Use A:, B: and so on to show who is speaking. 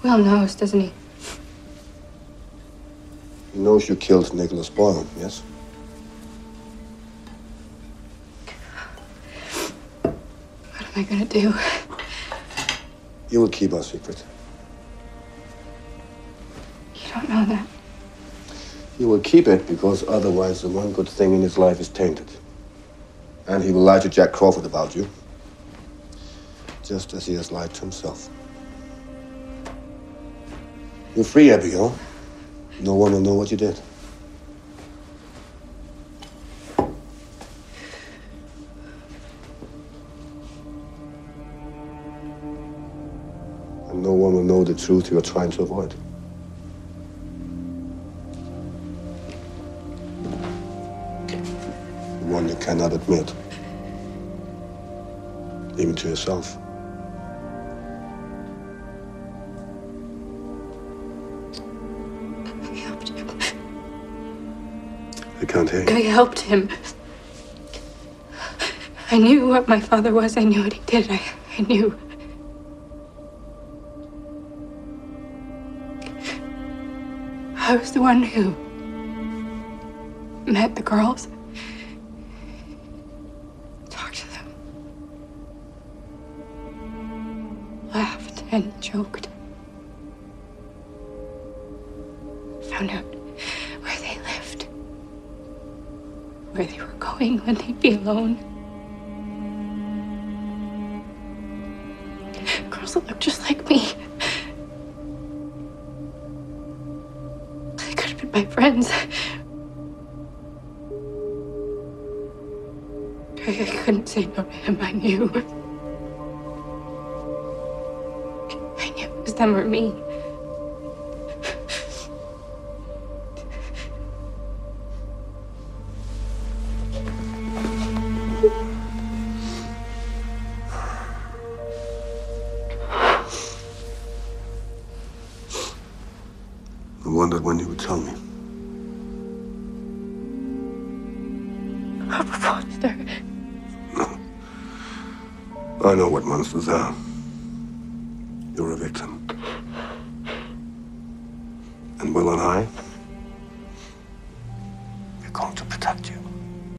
A: Will knows, doesn't he?
B: He knows you killed Nicholas Boyle, yes?
A: What am I gonna do?
B: You will keep our secret.
A: You don't know that.
B: He will keep it because otherwise the one good thing in his life is tainted. And he will lie to Jack Crawford about you, just as he has lied to himself. You're free, Abigail. No one will know what you did. And no one will know the truth you're trying to avoid. The one you cannot admit, even to yourself.
A: I helped him.
B: I can't hear
A: I
B: you.
A: helped him. I knew what my father was. I knew what he did. I knew. I was the one who met the girls, talked to them, laughed and joked, found out where they lived, where they were going when they'd be alone. Girls that looked just like me. They could have been my friends. I couldn't say no to him. I knew. I knew it was them or me.
B: I wondered when you would tell me.
A: I'm a monster.
B: I know what monsters are. You're a victim. And Will and I